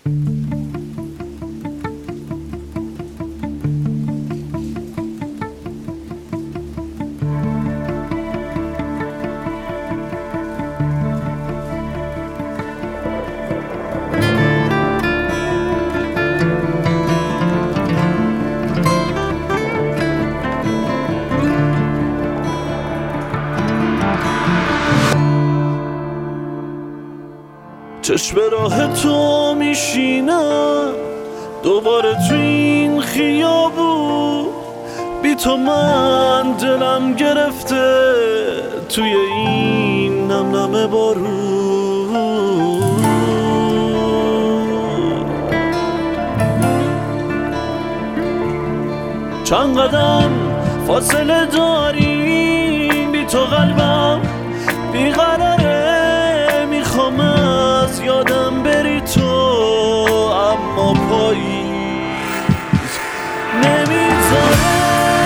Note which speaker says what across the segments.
Speaker 1: چشم راه تو میشینم دوباره تو این خیابون، بی تو من دلم گرفته توی این نم نم بارون. چند قدم فاصله داریم، بی تو قلبم بیقراره، میخوام از یادم بری تو، اما پاییز نمیذاره.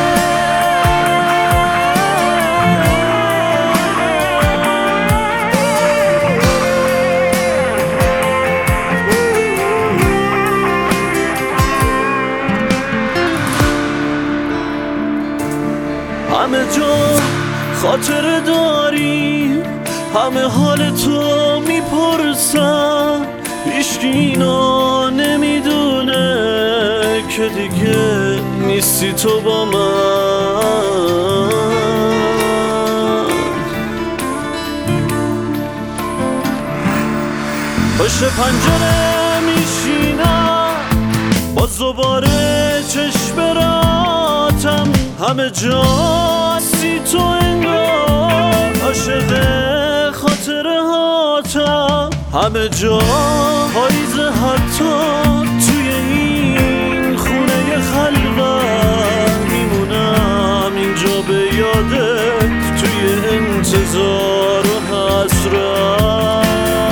Speaker 1: همه جا خاطره داریم، همه حال تو میپرسن، هیچکی اینا نمیدونه که دیگه نیستی تو با من. پشت پنجره میشینم باز دوباره چشم راتم، همه جا هستی تو انگار، عاشق خاطره هاتم، همه جا پاییزه، حتی توی این خونه خلوت میمونم اینجا به یادت، توی انتظار و حسرت.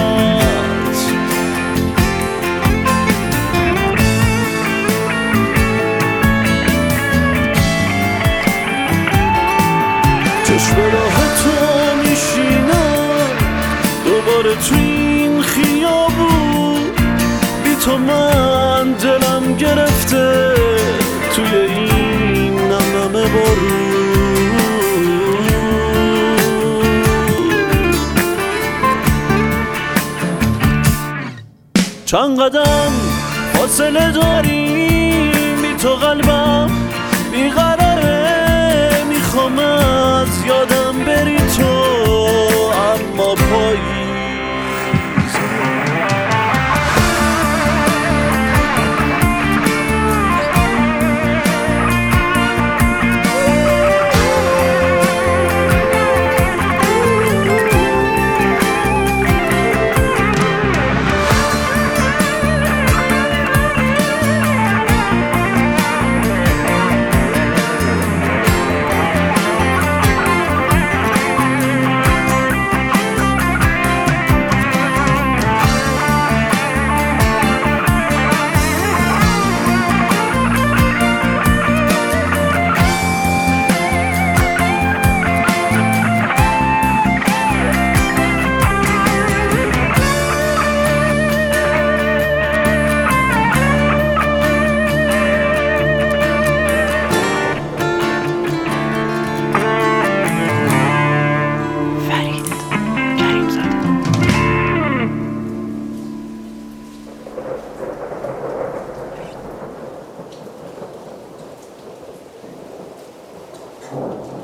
Speaker 1: چشم راه تو میشینم دوباره تو این خیابون، بی تو من دلم گرفته توی این نم نم بارون. چند قدم فاصله داریم، بی تو قلبم بیقراره، میخوام از یادم بری تو، اما پاییز
Speaker 2: you.